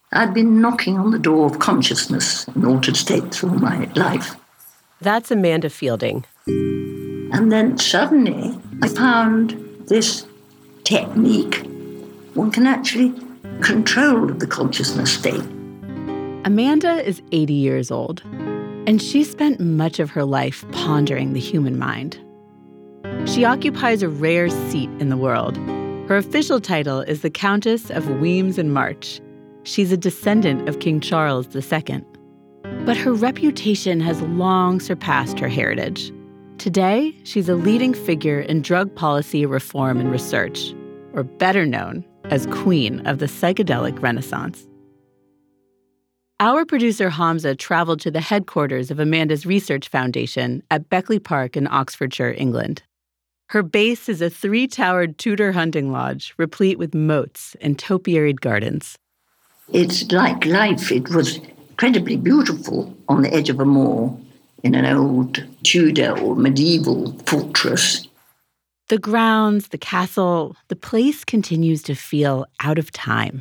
I'd been knocking on the door of consciousness in altered states all my life. That's Amanda Fielding. And then suddenly I found this technique. One can actually control the consciousness state. Amanda is 80 years old, and she spent much of her life pondering the human mind. She occupies a rare seat in the world. Her official title is the Countess of Weems and March. She's a descendant of King Charles II. But her reputation has long surpassed her heritage. Today, she's a leading figure in drug policy reform and research, or better known as Queen of the Psychedelic Renaissance. Our producer Hamza traveled to the headquarters of Amanda's research foundation at Beckley Park in Oxfordshire, England. Her base is a 3-towered Tudor hunting lodge, replete with moats and topiaried gardens. It's like life. It was incredibly beautiful on the edge of a moor in an old Tudor or medieval fortress. The grounds, the castle, the place continues to feel out of time.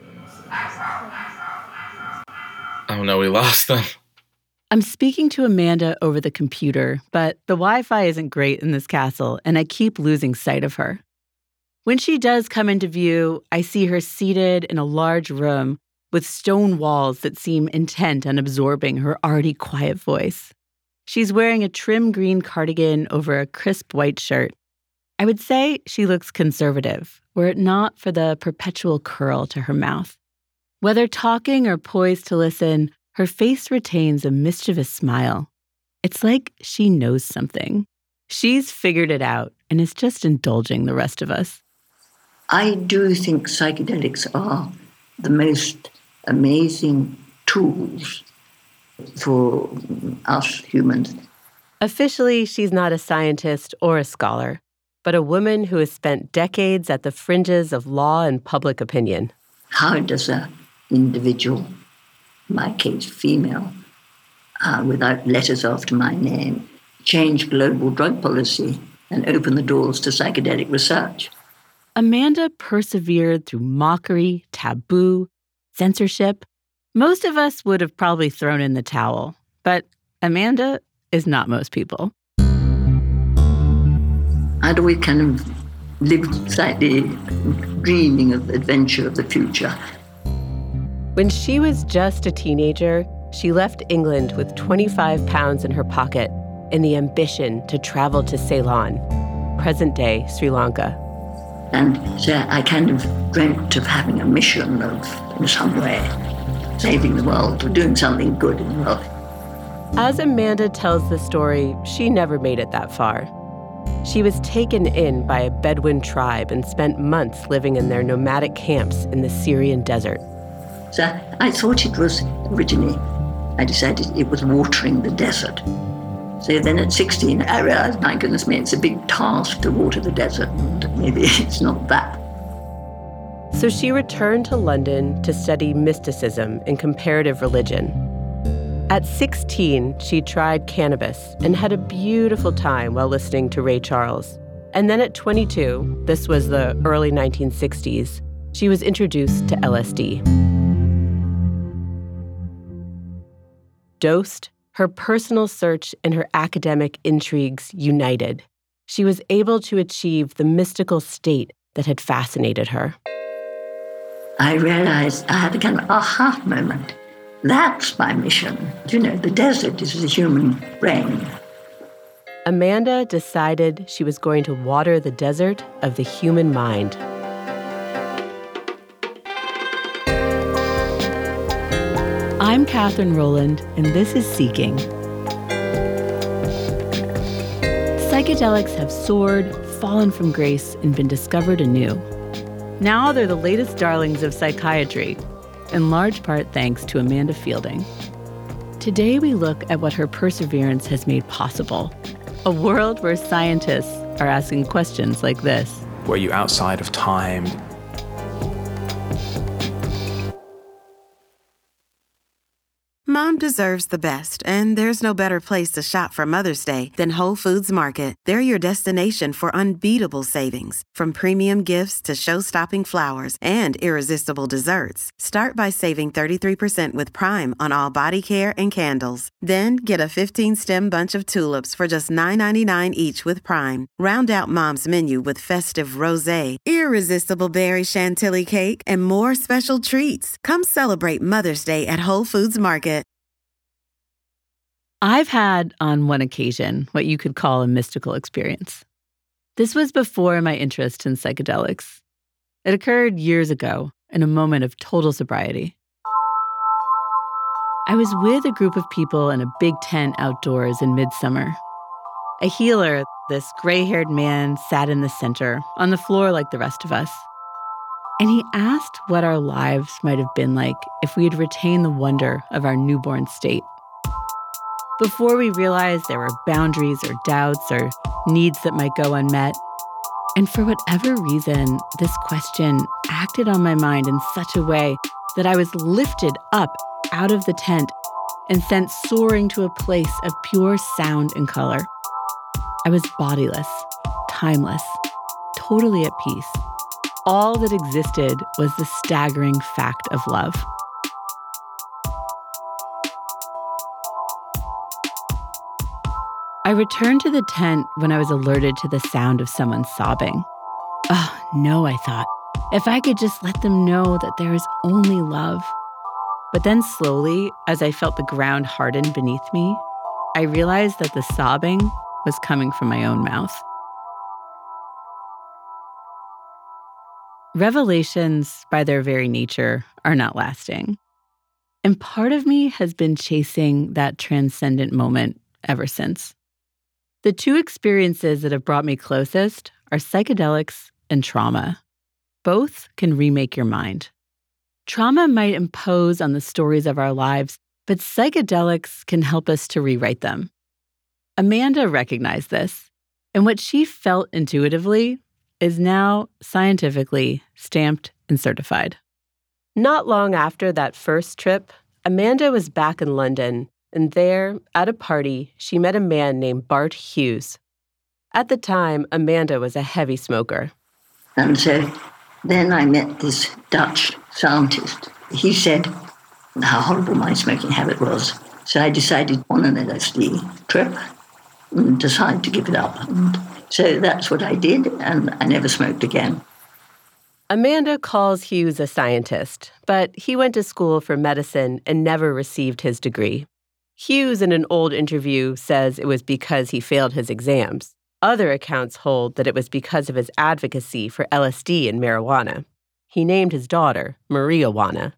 Oh no, we lost them. I'm speaking to Amanda over the computer, but the Wi-Fi isn't great in this castle, and I keep losing sight of her. When she does come into view, I see her seated in a large room with stone walls that seem intent on absorbing her already quiet voice. She's wearing a trim green cardigan over a crisp white shirt. I would say she looks conservative, were it not for the perpetual curl to her mouth. Whether talking or poised to listen, her face retains a mischievous smile. It's like she knows something. She's figured it out and is just indulging the rest of us. I do think psychedelics are the most amazing tools for us humans. Officially, she's not a scientist or a scholar, but a woman who has spent decades at the fringes of law and public opinion. How does an individual, in my case female, without letters after my name, change global drug policy and open the doors to psychedelic research? Amanda persevered through mockery, taboo, censorship. Most of us would have probably thrown in the towel, but Amanda is not most people. I'd always kind of lived slightly dreaming of the adventure of the future. When she was just a teenager, she left England with 25 pounds in her pocket and the ambition to travel to Ceylon, present-day Sri Lanka. And so I kind of dreamt of having a mission of, in some way, saving the world or doing something good in the world. As Amanda tells the story, she never made it that far. She was taken in by a Bedouin tribe and spent months living in their nomadic camps in the Syrian desert. So I thought it was originally, I decided it was watering the desert. So then at 16, I realized, my goodness me, it's a big task to water the desert, and maybe it's not that. So she returned to London to study mysticism and comparative religion. At 16, she tried cannabis and had a beautiful time while listening to Ray Charles. And then at 22, this was the early 1960s, she was introduced to LSD. Dosed, her personal search and her academic intrigues united. She was able to achieve the mystical state that had fascinated her. I realized I had a kind of aha moment. That's my mission. You know, the desert is the human brain. Amanda decided she was going to water the desert of the human mind. I'm Catherine Rowland, and this is Seeking. Psychedelics have soared, fallen from grace, and been discovered anew. Now they're the latest darlings of psychiatry, in large part thanks to Amanda Fielding. Today we look at what her perseverance has made possible. A world where scientists are asking questions like this. Were you outside of time? Mom, does deserves the best, and there's no better place to shop for Mother's Day than Whole Foods Market. They're your destination for unbeatable savings, from premium gifts to show-stopping flowers and irresistible desserts. Start by saving 33% with Prime on all body care and candles. Then get a 15-stem bunch of tulips for just $9.99 each with Prime. Round out Mom's menu with festive rosé, irresistible berry chantilly cake, and more special treats. Come celebrate Mother's Day at Whole Foods Market. I've had, on one occasion, what you could call a mystical experience. This was before my interest in psychedelics. It occurred years ago, in a moment of total sobriety. I was with a group of people in a big tent outdoors in midsummer. A healer, this gray-haired man, sat in the center, on the floor like the rest of us. And he asked what our lives might have been like if we had retained the wonder of our newborn state. Before we realized there were boundaries or doubts or needs that might go unmet. And for whatever reason, this question acted on my mind in such a way that I was lifted up out of the tent and sent soaring to a place of pure sound and color. I was bodiless, timeless, totally at peace. All that existed was the staggering fact of love. I returned to the tent when I was alerted to the sound of someone sobbing. Oh, no, I thought. If I could just let them know that there is only love. But then slowly, as I felt the ground harden beneath me, I realized that the sobbing was coming from my own mouth. Revelations, by their very nature, are not lasting. And part of me has been chasing that transcendent moment ever since. The two experiences that have brought me closest are psychedelics and trauma. Both can remake your mind. Trauma might impose on the stories of our lives, but psychedelics can help us to rewrite them. Amanda recognized this, and what she felt intuitively is now scientifically stamped and certified. Not long after that first trip, Amanda was back in London, and there, at a party, she met a man named Bart Hughes. At the time, Amanda was a heavy smoker. And so then I met this Dutch scientist. He said how horrible my smoking habit was. So I decided on an LSD trip and decided to give it up. And so that's what I did, and I never smoked again. Amanda calls Hughes a scientist, but he went to school for medicine and never received his degree. Hughes, in an old interview, says it was because he failed his exams. Other accounts hold that it was because of his advocacy for LSD and marijuana. He named his daughter Marijuana.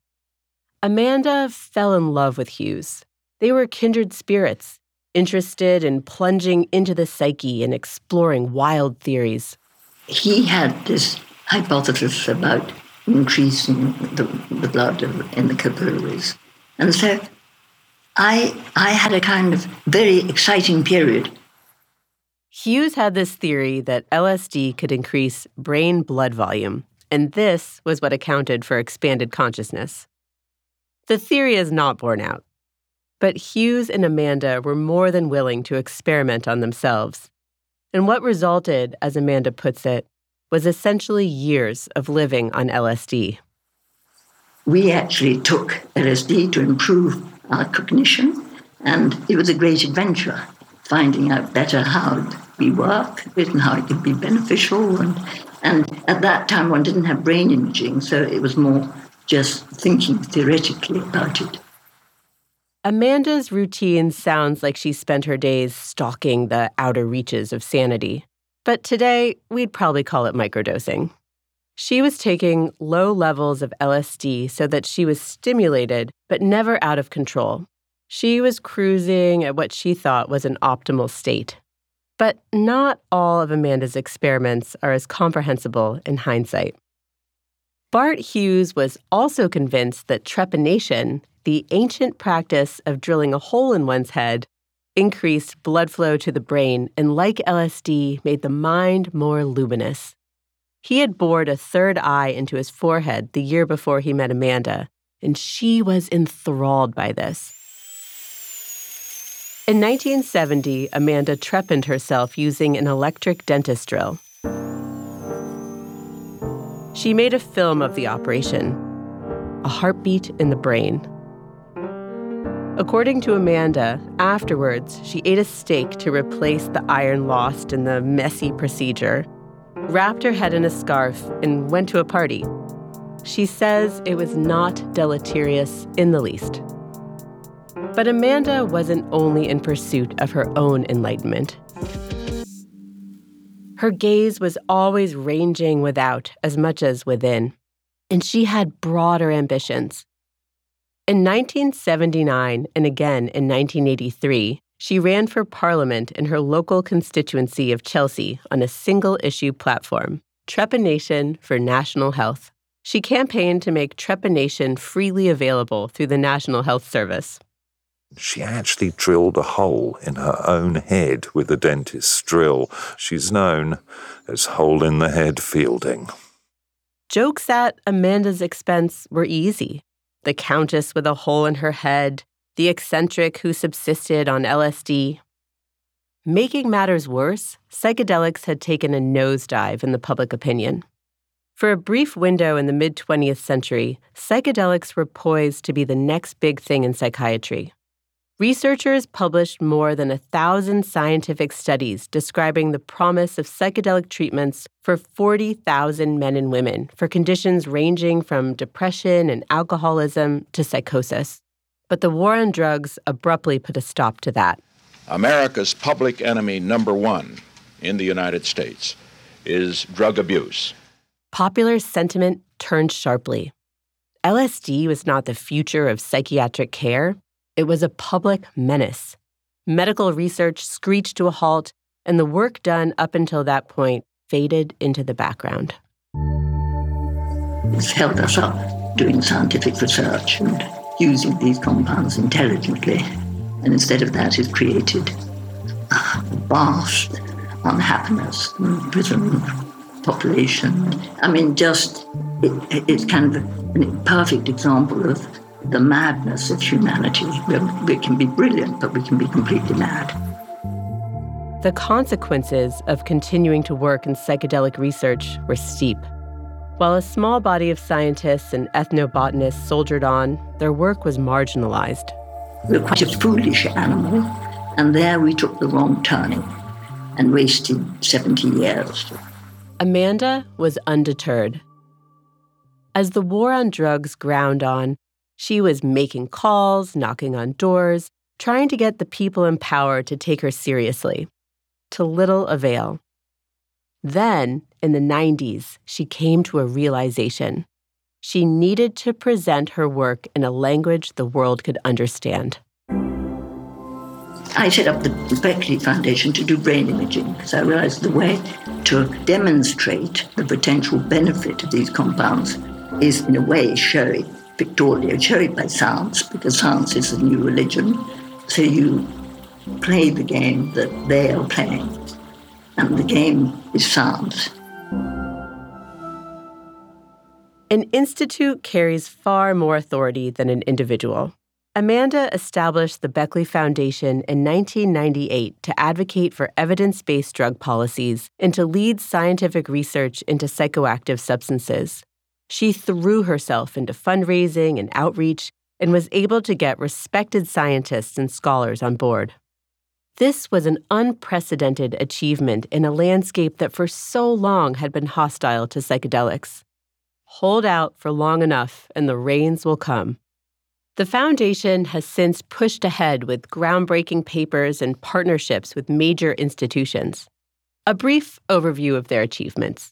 Amanda fell in love with Hughes. They were kindred spirits, interested in plunging into the psyche and exploring wild theories. He had this hypothesis about increasing the blood in the capillaries. And so I had a kind of very exciting period. Hughes had this theory that LSD could increase brain blood volume, and this was what accounted for expanded consciousness. The theory is not borne out, but Hughes and Amanda were more than willing to experiment on themselves. And what resulted, as Amanda puts it, was essentially years of living on LSD. We actually took LSD to improve our cognition, and it was a great adventure, finding out better how we work and how it could be beneficial. And at that time, one didn't have brain imaging, so it was more just thinking theoretically about it. Amanda's routine sounds like she spent her days stalking the outer reaches of sanity. But today, we'd probably call it microdosing. She was taking low levels of LSD so that she was stimulated, but never out of control. She was cruising at what she thought was an optimal state. But not all of Amanda's experiments are as comprehensible in hindsight. Bart Hughes was also convinced that trepanation, the ancient practice of drilling a hole in one's head, increased blood flow to the brain and, like LSD, made the mind more luminous. He had bored a third eye into his forehead the year before he met Amanda, and she was enthralled by this. In 1970, Amanda trepanned herself using an electric dentist drill. She made a film of the operation, a heartbeat in the brain. According to Amanda, afterwards, she ate a steak to replace the iron lost in the messy procedure, wrapped her head in a scarf, and went to a party. She says it was not deleterious in the least. But Amanda wasn't only in pursuit of her own enlightenment. Her gaze was always ranging without as much as within, and she had broader ambitions. In 1979 and again in 1983, she ran for parliament in her local constituency of Chelsea on a single-issue platform, Trepanation for National Health. She campaigned to make trepanation freely available through the National Health Service. She actually drilled a hole in her own head with a dentist's drill. She's known as hole-in-the-head Fielding. Jokes at Amanda's expense were easy. The countess with a hole in her head, the eccentric who subsisted on LSD. Making matters worse, psychedelics had taken a nosedive in the public opinion. For a brief window in the mid-20th century, psychedelics were poised to be the next big thing in psychiatry. Researchers published more than 1,000 scientific studies describing the promise of psychedelic treatments for 40,000 men and women for conditions ranging from depression and alcoholism to psychosis. But the war on drugs abruptly put a stop to that. America's public enemy number one in the United States is drug abuse. Popular sentiment turned sharply. LSD was not the future of psychiatric care. It was a public menace. Medical research screeched to a halt, and the work done up until that point faded into the background. It's held us up doing scientific research and using these compounds intelligently. And instead of that, it's created a vast unhappiness in the prison population. I mean, it's kind of a perfect example of the madness of humanity. We can be brilliant, but we can be completely mad. The consequences of continuing to work in psychedelic research were steep. While a small body of scientists and ethnobotanists soldiered on, their work was marginalized. We're quite a foolish animal, and there we took the wrong turning and wasted 70 years. Amanda was undeterred. As the war on drugs ground on, she was making calls, knocking on doors, trying to get the people in power to take her seriously. To little avail. Then, in the 90s, she came to a realization. She needed to present her work in a language the world could understand. I set up the Beckley Foundation to do brain imaging because I realized the way to demonstrate the potential benefit of these compounds is, in a way, show it pictorially, show it by science, because science is the new religion. So you play the game that they are playing, and the game is science. An institute carries far more authority than an individual. Amanda established the Beckley Foundation in 1998 to advocate for evidence-based drug policies and to lead scientific research into psychoactive substances. She threw herself into fundraising and outreach and was able to get respected scientists and scholars on board. This was an unprecedented achievement in a landscape that for so long had been hostile to psychedelics. Hold out for long enough and the rains will come. The foundation has since pushed ahead with groundbreaking papers and partnerships with major institutions. A brief overview of their achievements.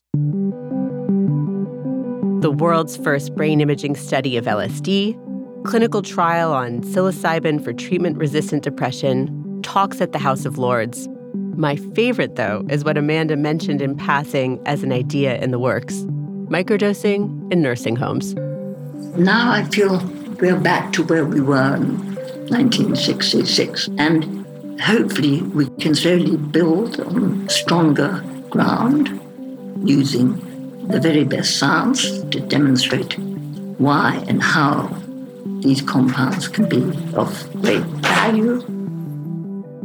The world's first brain imaging study of LSD, clinical trial on psilocybin for treatment-resistant depression, talks at the House of Lords. My favorite, though, is what Amanda mentioned in passing as an idea in the works: microdosing in nursing homes. Now I feel we're back to where we were in 1966, and hopefully we can slowly build on stronger ground using the very best science to demonstrate why and how these compounds can be of great value.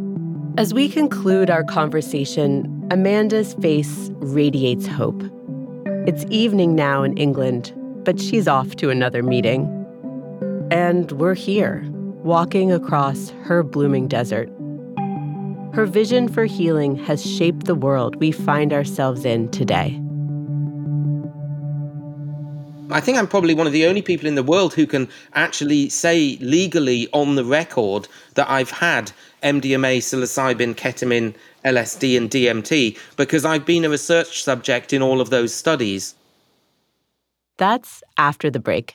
As we conclude our conversation, Amanda's face radiates hope. It's evening now in England, but she's off to another meeting. And we're here, walking across her blooming desert. Her vision for healing has shaped the world we find ourselves in today. I think I'm probably one of the only people in the world who can actually say legally on the record that I've had MDMA, psilocybin, ketamine, LSD, and DMT, because I've been a research subject in all of those studies. That's after the break.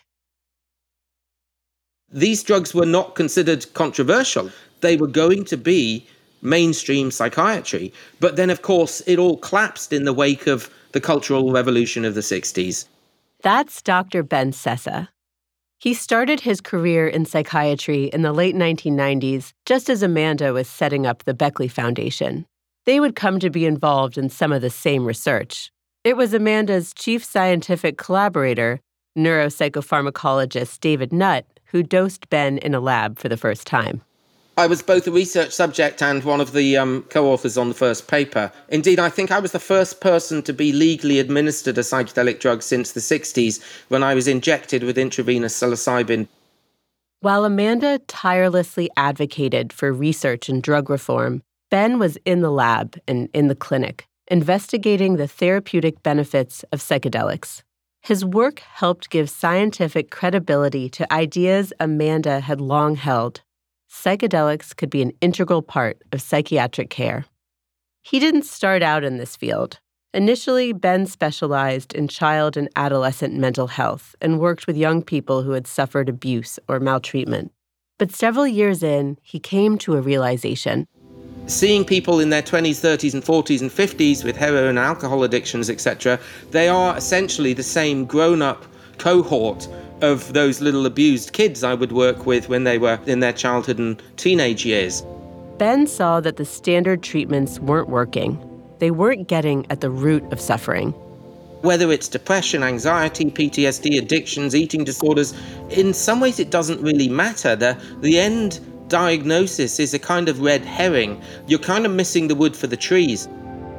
These drugs were not considered controversial. They were going to be mainstream psychiatry. But then, of course, it all collapsed in the wake of the Cultural Revolution of the 60s. That's Dr. Ben Sessa. He started his career in psychiatry in the late 1990s, just as Amanda was setting up the Beckley Foundation. They would come to be involved in some of the same research. It was Amanda's chief scientific collaborator, neuropsychopharmacologist David Nutt, who dosed Ben in a lab for the first time. I was both a research subject and one of the co-authors on the first paper. Indeed, I think I was the first person to be legally administered a psychedelic drug since the 60s when I was injected with intravenous psilocybin. While Amanda tirelessly advocated for research and drug reform, Ben was in the lab and in the clinic, investigating the therapeutic benefits of psychedelics. His work helped give scientific credibility to ideas Amanda had long held. Psychedelics could be an integral part of psychiatric care. He didn't start out in this field. Initially, Ben specialized in child and adolescent mental health and worked with young people who had suffered abuse or maltreatment. But several years in, he came to a realization. Seeing people in their 20s, 30s, and 40s and 50s with heroin and alcohol addictions, etc., they are essentially the same grown-up cohort of those little abused kids I would work with when they were in their childhood and teenage years. Ben saw that the standard treatments weren't working. They weren't getting at the root of suffering. Whether it's depression, anxiety, PTSD, addictions, eating disorders, in some ways it doesn't really matter. The end diagnosis is a kind of red herring. You're kind of missing the wood for the trees.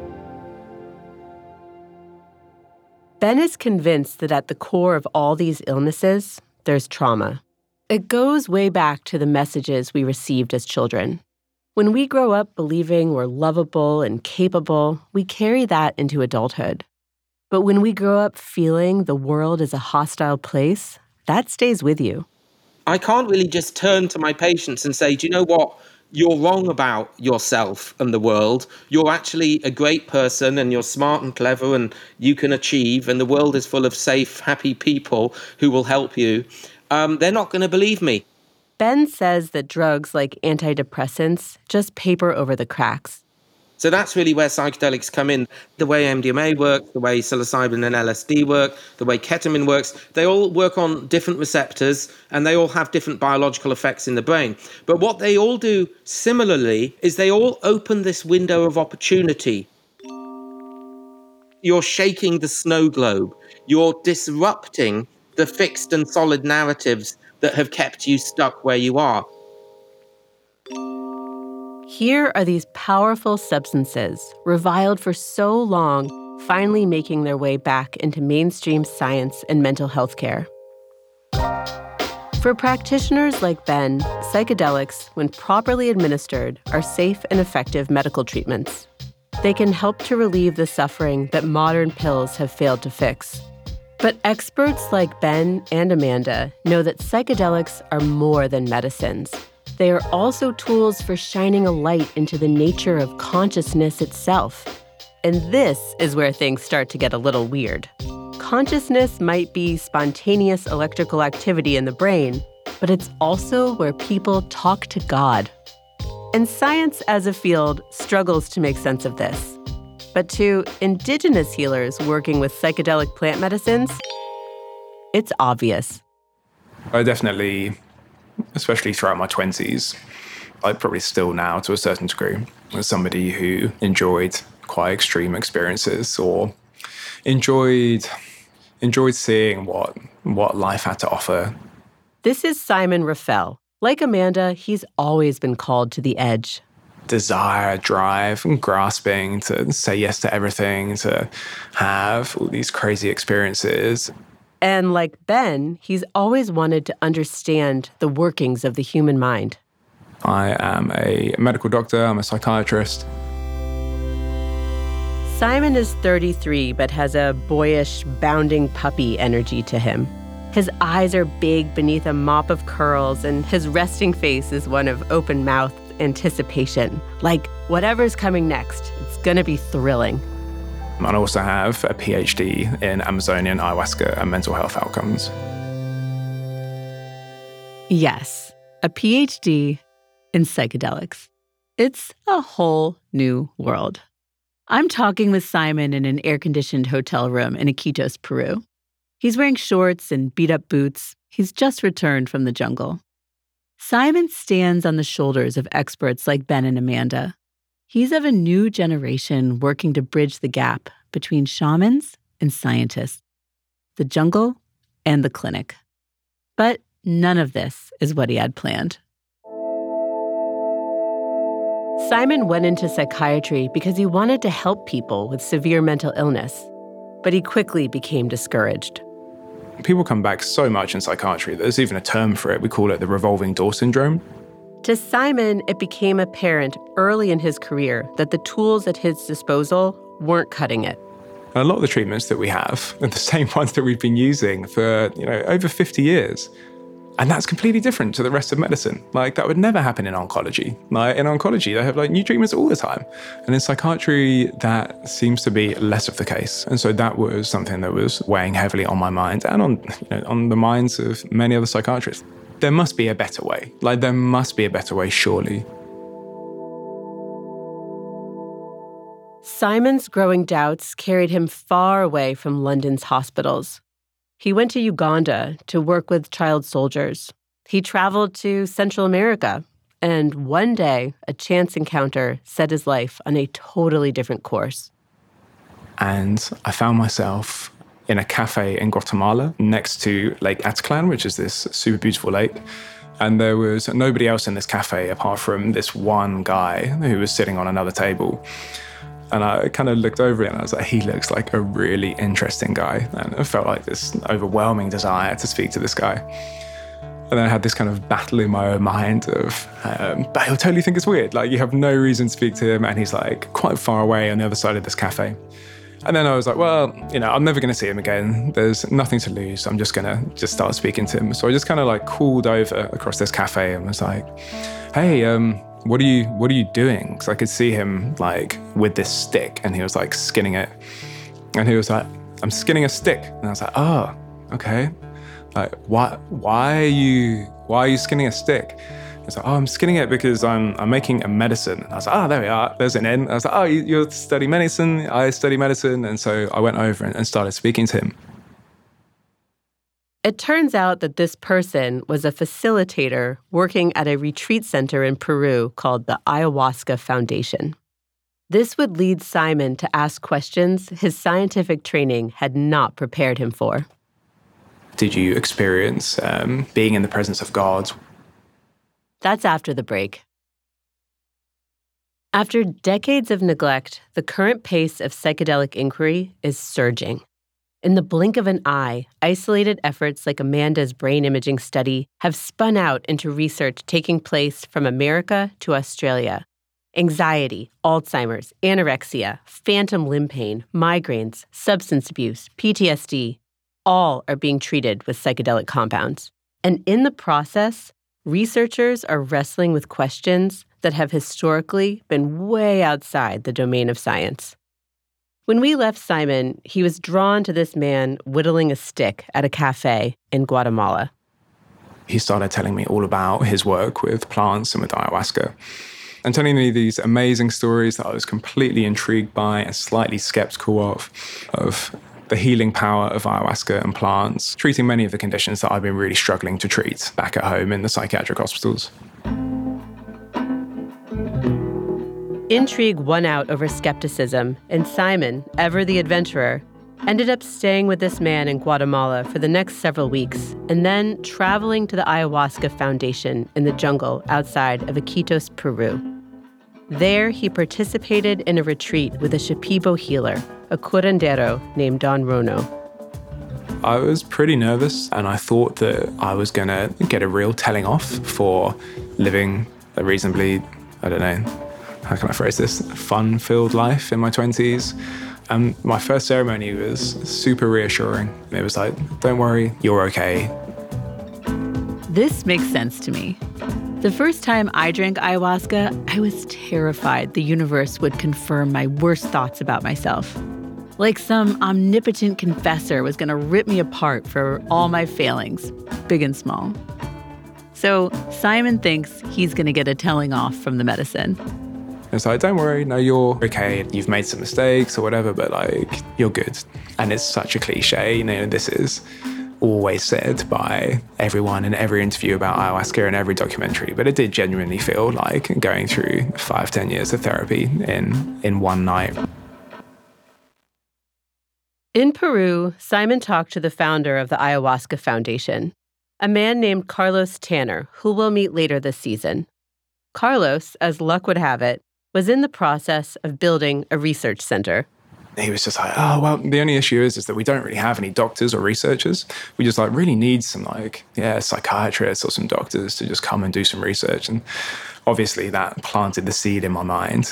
Ben is convinced that at the core of all these illnesses, there's trauma. It goes way back to the messages we received as children. When we grow up believing we're lovable and capable, we carry that into adulthood. But when we grow up feeling the world is a hostile place, that stays with you. I can't really just turn to my patients and say, do you know what? You're wrong about yourself and the world. You're actually a great person and you're smart and clever and you can achieve and the world is full of safe, happy people who will help you. They're not going to believe me. Ben says that drugs like antidepressants just paper over the cracks. So that's really where psychedelics come in. The way MDMA works, the way psilocybin and LSD work, the way ketamine works, they all work on different receptors and they all have different biological effects in the brain. But what they all do similarly is they all open this window of opportunity. You're shaking the snow globe. You're disrupting the fixed and solid narratives that have kept you stuck where you are. Here are these powerful substances, reviled for so long, finally making their way back into mainstream science and mental health care. For practitioners like Ben, psychedelics, when properly administered, are safe and effective medical treatments. They can help to relieve the suffering that modern pills have failed to fix. But experts like Ben and Amanda know that psychedelics are more than medicines. They are also tools for shining a light into the nature of consciousness itself. And this is where things start to get a little weird. Consciousness might be spontaneous electrical activity in the brain, but it's also where people talk to God. And science as a field struggles to make sense of this. But to indigenous healers working with psychedelic plant medicines, it's obvious. I definitely, especially throughout my 20s, I probably still now to a certain degree, was somebody who enjoyed quite extreme experiences or enjoyed seeing what life had to offer. This is Simon Raffel. Like Amanda, he's always been called to the edge. desire, drive, and grasping to say yes to everything, to have all these crazy experiences. And like Ben, he's always wanted to understand the workings of the human mind. I am a medical doctor, I'm a psychiatrist. Simon is 33, but has a boyish, bounding puppy energy to him. His eyes are big beneath a mop of curls, and his resting face is one of open-mouthed anticipation. Like, whatever's coming next, it's gonna be thrilling. I also have a PhD in Amazonian ayahuasca and mental health outcomes. Yes, a PhD in psychedelics. It's a whole new world. I'm talking with Simon in an air-conditioned hotel room in Iquitos, Peru. He's wearing shorts and beat-up boots. He's just returned from the jungle. Simon stands on the shoulders of experts like Ben and Amanda. He's of a new generation working to bridge the gap between shamans and scientists, the jungle and the clinic. But none of this is what he had planned. Simon went into psychiatry because he wanted to help people with severe mental illness, but he quickly became discouraged. People come back so much in psychiatry. There's even a term for it. We call it the revolving door syndrome. To Simon, it became apparent early in his career that the tools at his disposal weren't cutting it. And a lot of the treatments that we have are the same ones that we've been using for, over 50 years. And that's completely different to the rest of medicine. Like, that would never happen in oncology. Like, in oncology, they have new treatments all the time. And in psychiatry, that seems to be less of the case. And so that was something that was weighing heavily on my mind and on the minds of many other psychiatrists. There must be a better way. There must be a better way, surely. Simon's growing doubts carried him far away from London's hospitals. He went to Uganda to work with child soldiers. He traveled to Central America. And one day, a chance encounter set his life on a totally different course. And I found myself in a cafe in Guatemala next to Lake Atitlan, which is this super beautiful lake. And there was nobody else in this cafe apart from this one guy who was sitting on another table. And I kind of looked over it and I was like, he looks like a really interesting guy. And I felt like this overwhelming desire to speak to this guy. And then I had this kind of battle in my own mind of, but he'll totally think it's weird. You have no reason to speak to him. And he's quite far away on the other side of this cafe. And then I was like, well, I'm never going to see him again. There's nothing to lose. I'm just going to start speaking to him. So I just kind of called over across this cafe and was like, hey, what are you doing? Because I could see him with this stick and he was skinning it. And he was like, I'm skinning a stick. And I was like, oh, okay. Why are you skinning a stick? He's like, oh, I'm skinning it because I'm making a medicine. And I was like, oh, there we are. There's an N. I was like, oh, you study medicine? I study medicine. And so I went over and started speaking to him. It turns out that this person was a facilitator working at a retreat center in Peru called the Ayahuasca Foundation. This would lead Simon to ask questions his scientific training had not prepared him for. Did you experience being in the presence of God? That's after the break. After decades of neglect, the current pace of psychedelic inquiry is surging. In the blink of an eye, isolated efforts like Amanda's brain imaging study have spun out into research taking place from America to Australia. Anxiety, Alzheimer's, anorexia, phantom limb pain, migraines, substance abuse, PTSD, all are being treated with psychedelic compounds. And in the process, researchers are wrestling with questions that have historically been way outside the domain of science. When we left Simon, he was drawn to this man whittling a stick at a cafe in Guatemala. He started telling me all about his work with plants and with ayahuasca, and telling me these amazing stories that I was completely intrigued by and slightly skeptical of the healing power of ayahuasca and plants, treating many of the conditions that I've been really struggling to treat back at home in the psychiatric hospitals. Intrigue won out over skepticism, and Simon, ever the adventurer, ended up staying with this man in Guatemala for the next several weeks, and then traveling to the Ayahuasca Foundation in the jungle outside of Iquitos, Peru. There, he participated in a retreat with a Shipibo healer, a curandero named Don Rono. I was pretty nervous, and I thought that I was going to get a real telling off for living a reasonably, I don't know, how can I phrase this, fun-filled life in my 20s. And my first ceremony was super reassuring. It was like, don't worry, you're okay. This makes sense to me. The first time I drank ayahuasca, I was terrified the universe would confirm my worst thoughts about myself. Like some omnipotent confessor was going to rip me apart for all my failings, big and small. So Simon thinks he's going to get a telling off from the medicine. It's like, don't worry, no, you're okay. You've made some mistakes or whatever, but like, you're good. And it's such a cliche, this is always said by everyone in every interview about ayahuasca and every documentary, but it did genuinely feel like going through 5-10 years of therapy in one night. In Peru, Simon talked to the founder of the Ayahuasca Foundation, a man named Carlos Tanner, who we'll meet later this season. Carlos, as luck would have it, was in the process of building a research center. He was just like, oh, well, the only issue is that we don't really have any doctors or researchers. We just really need some psychiatrists or some doctors to just come and do some research. And obviously that planted the seed in my mind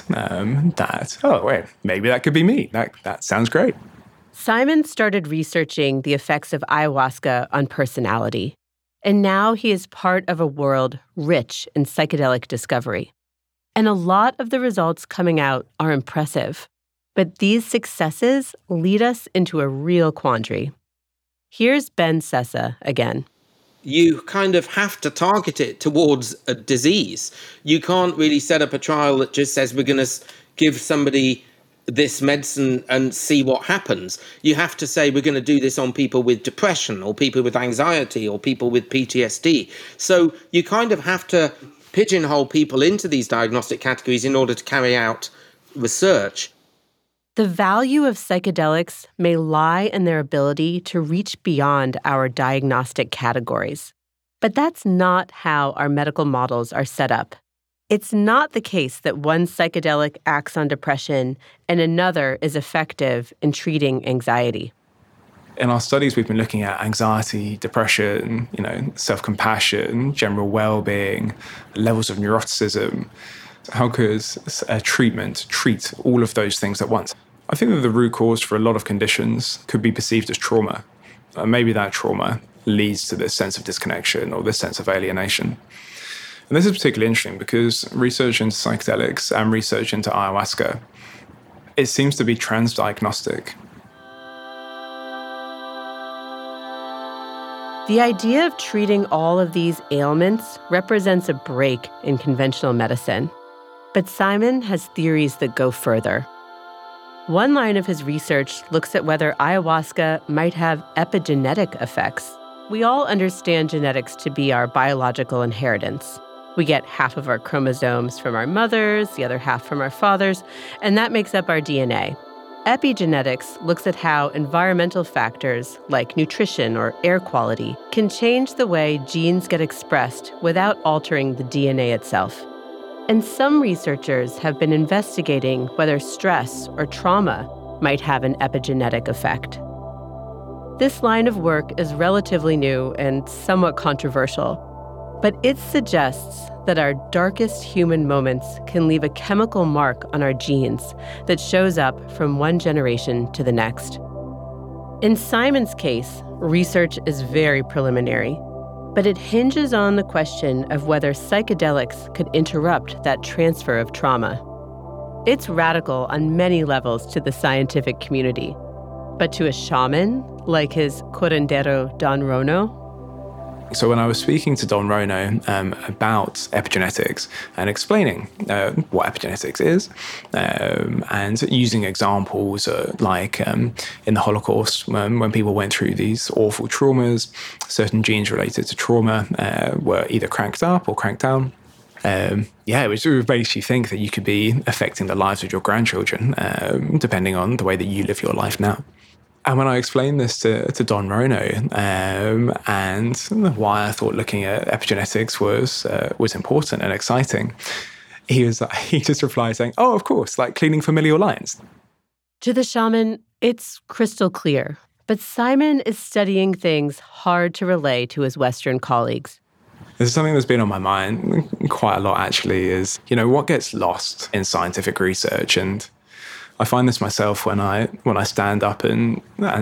that, oh, wait, maybe that could be me. That sounds great. Simon started researching the effects of ayahuasca on personality. And now he is part of a world rich in psychedelic discovery. And a lot of the results coming out are impressive. But these successes lead us into a real quandary. Here's Ben Sessa again. You kind of have to target it towards a disease. You can't really set up a trial that just says we're going to give somebody this medicine and see what happens. You have to say we're going to do this on people with depression or people with anxiety or people with PTSD. So you kind of have to pigeonhole people into these diagnostic categories in order to carry out research. The value of psychedelics may lie in their ability to reach beyond our diagnostic categories. But that's not how our medical models are set up. It's not the case that one psychedelic acts on depression and another is effective in treating anxiety. In our studies, we've been looking at anxiety, depression, self-compassion, general well-being, levels of neuroticism. How could a treatment treat all of those things at once? I think that the root cause for a lot of conditions could be perceived as trauma. Maybe that trauma leads to this sense of disconnection or this sense of alienation. And this is particularly interesting because research into psychedelics and research into ayahuasca, it seems to be transdiagnostic. The idea of treating all of these ailments represents a break in conventional medicine. But Simon has theories that go further. One line of his research looks at whether ayahuasca might have epigenetic effects. We all understand genetics to be our biological inheritance. We get half of our chromosomes from our mothers, the other half from our fathers, and that makes up our DNA. Epigenetics looks at how environmental factors like nutrition or air quality can change the way genes get expressed without altering the DNA itself. And some researchers have been investigating whether stress or trauma might have an epigenetic effect. This line of work is relatively new and somewhat controversial, but it suggests that our darkest human moments can leave a chemical mark on our genes that shows up from one generation to the next. In Simon's case, research is very preliminary, but it hinges on the question of whether psychedelics could interrupt that transfer of trauma. It's radical on many levels to the scientific community, but to a shaman, like his curandero Don Rono. So when I was speaking to Don Rono about epigenetics and explaining what epigenetics is and using examples like in the Holocaust when people went through these awful traumas, certain genes related to trauma were either cranked up or cranked down. It would basically think that you could be affecting the lives of your grandchildren depending on the way that you live your life now. And when I explained this to Don Rono and why I thought looking at epigenetics was important and exciting, he just replied saying, "Oh, of course, like cleaning familial lines." To the shaman, it's crystal clear. But Simon is studying things hard to relay to his Western colleagues. There's something that's been on my mind quite a lot, actually, is, what gets lost in scientific research. And I find this myself when I stand up and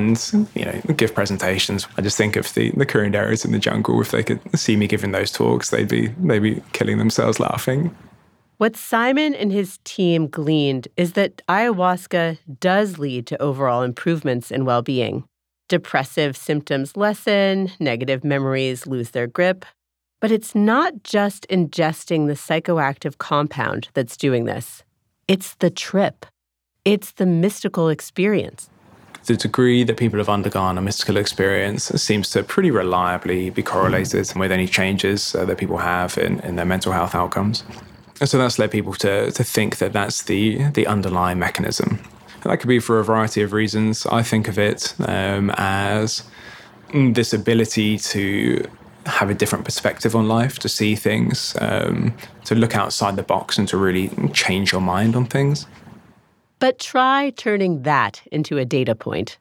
give presentations. I just think of the curanderos in the jungle. If they could see me giving those talks, they'd be killing themselves laughing. What Simon and his team gleaned is that ayahuasca does lead to overall improvements in well-being. Depressive symptoms lessen, negative memories lose their grip. But it's not just ingesting the psychoactive compound that's doing this. It's the trip. It's the mystical experience. The degree that people have undergone a mystical experience seems to pretty reliably be correlated with any changes that people have in their mental health outcomes. And so that's led people to think that that's the underlying mechanism. And that could be for a variety of reasons. I think of it as this ability to have a different perspective on life, to see things, to look outside the box and to really change your mind on things. But try turning that into a data point.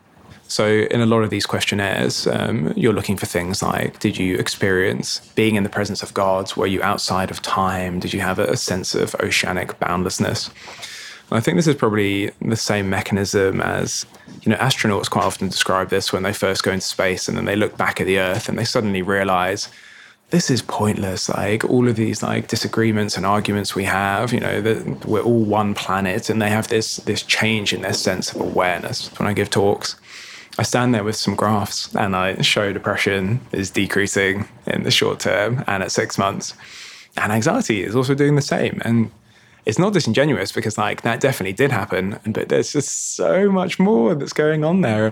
So in a lot of these questionnaires, you're looking for things like, did you experience being in the presence of God? Were you outside of time? Did you have a sense of oceanic boundlessness? And I think this is probably the same mechanism as, astronauts quite often describe this when they first go into space and then they look back at the Earth and they suddenly realize this is pointless. Like all of these disagreements and arguments we have, that we're all one planet, and they have this change in their sense of awareness. When I give talks, I stand there with some graphs and I show depression is decreasing in the short term and at 6 months. And anxiety is also doing the same. And it's not disingenuous because that definitely did happen, but there's just so much more that's going on there.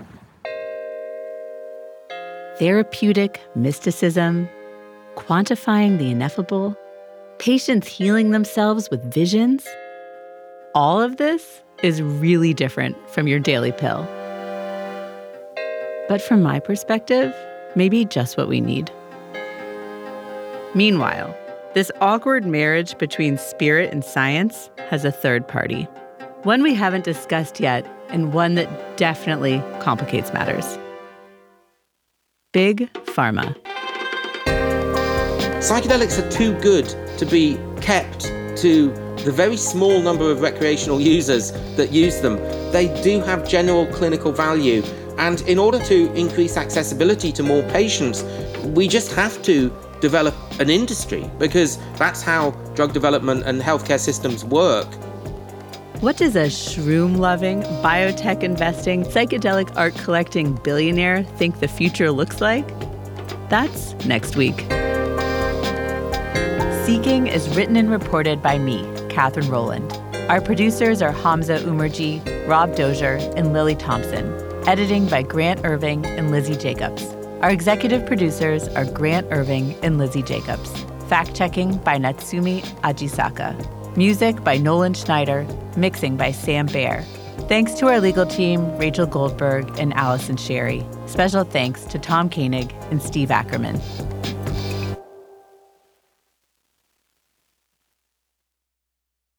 Therapeutic mysticism, quantifying the ineffable, patients healing themselves with visions. All of this is really different from your daily pill. But from my perspective, maybe just what we need. Meanwhile, this awkward marriage between spirit and science has a third party. One we haven't discussed yet, and one that definitely complicates matters. Big Pharma. Psychedelics are too good to be kept to the very small number of recreational users that use them. They do have general clinical value. And in order to increase accessibility to more patients, we just have to develop an industry, because that's how drug development and healthcare systems work. What does a shroom-loving, biotech-investing, psychedelic art-collecting billionaire think the future looks like? That's next week. Seeking is written and reported by me, Catherine Rowland. Our producers are Hamza Umerji, Rob Dozier, and Lily Thompson. Editing by Grant Irving and Lizzie Jacobs. Our executive producers are Grant Irving and Lizzie Jacobs. Fact-checking by Natsumi Ajisaka. Music by Nolan Schneider. Mixing by Sam Baer. Thanks to our legal team, Rachel Goldberg and Allison Sherry. Special thanks to Tom Koenig and Steve Ackerman.